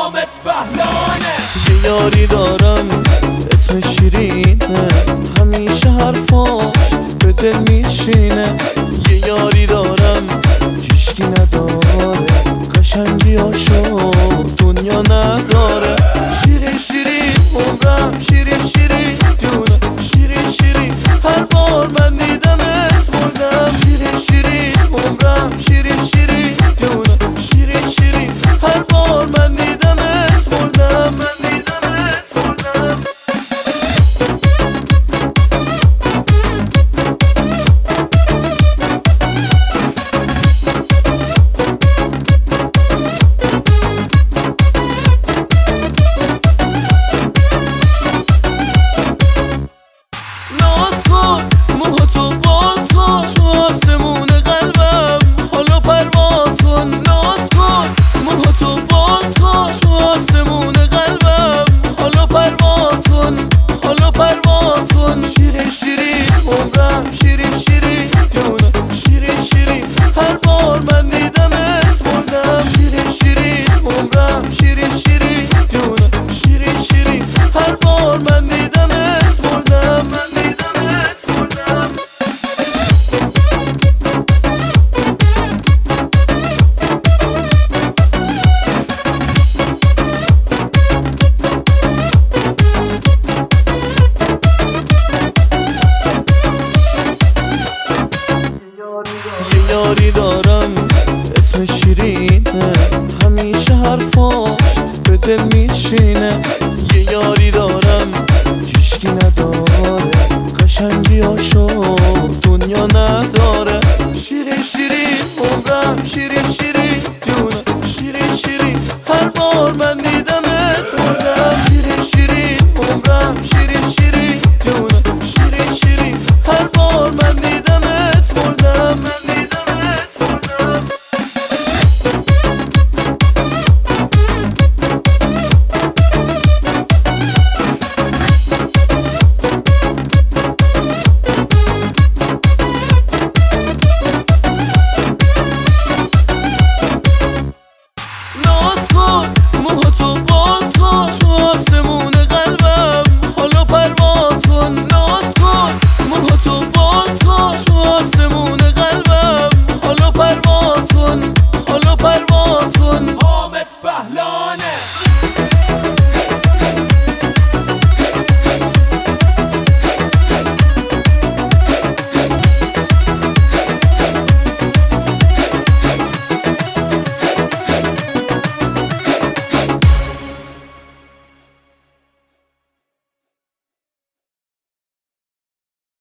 نامت بهلانه. یه یاری دارم اسم شیرینه، همیشه حرفاش به دل میشینه. یه یاری دارم هیشکی نداره، قشنگیاشو دنیا نداره. شیرین شیرین عمرم، شیرین شیرین جونم، شیرین شیرین هر بار من دیدمت مردم. شیرین شیرین عمرم، شیرین شیرین جونم، شیرین شیرین هر بار من دیدمت مردم. ناز کن موهاتو باز کن، تو آسمون قلبم حالا پرواز کن. ناز کن موهاتو باز کن، تو آسمون قلبم حالا پرواز کن، حالا پرواز کن. شیرین شیرین عمرم، شیرین شیرین جونم، شیرین شیرین هر بار من دیدمت مردم. شیرین شیرین عمرم، شیرین شیرین جونم، شیرین شیرین هر بار من دیدمت مردم. یه یاری دارم اسم شیرینه، همیشه حرفاش به دل میشینه. یه یاری دارم هیشکی نداره، قشنگیاشو دنیا نداره.